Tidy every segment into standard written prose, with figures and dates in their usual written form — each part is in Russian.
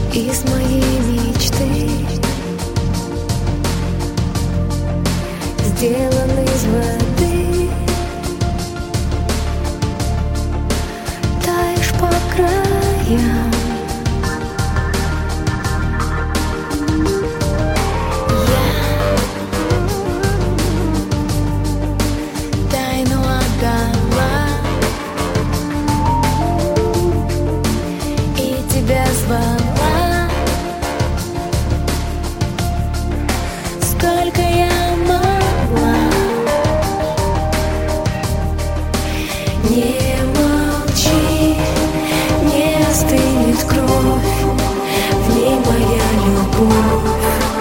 из моей мечты, сделан из воды. Таешь по краям. Сколько я могла, не молчи, не остынет кровь, в ней моя любовь.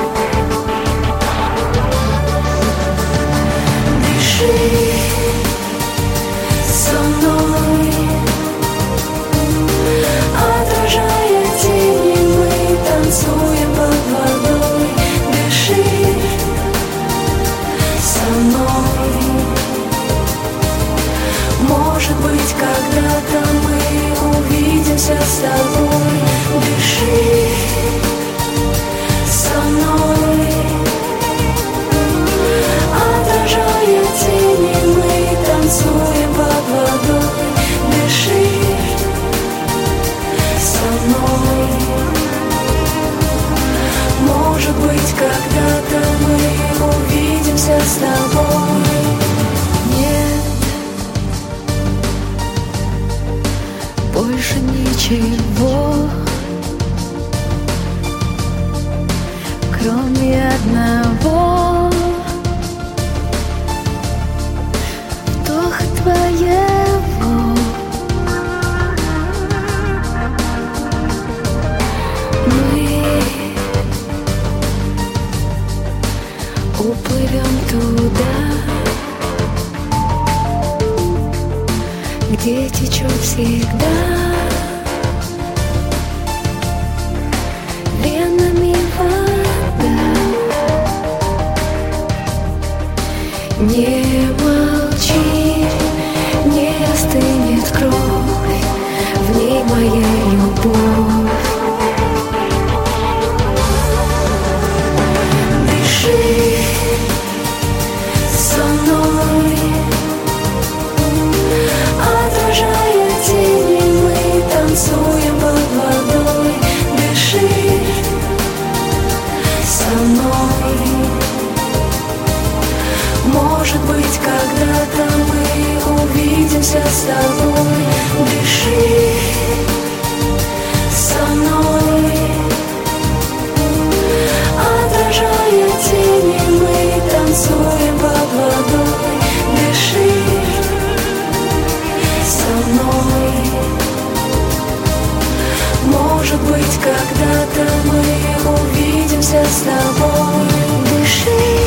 Дыши со мной, отражая тени, мы танцуем под водой. Дыши со мной, может быть, когда-то мы увидимся с тобой. Дыши со мной, отражая тени, мы танцуем под водой. Дыши со мной, может быть, когда-то мы увидимся с тобой. Нет больше ничего, кроме одного вдоха твоего. Мы уплывем туда, где течет всегда венами вода. Не молчи, не остынет кровь, в ней моя любовь. Дыши со мной, отражая тени, мы танцуем под водой. Дыши со мной, может быть, когда-то мы увидимся с тобой. Дыши со мной, отражая тени, мы танцуем под водой. Дыши со мной, может быть, когда-то мы увидимся с тобой. Дыши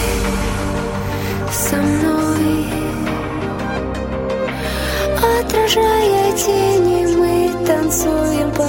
со мной, отражая тени, мы танцуем под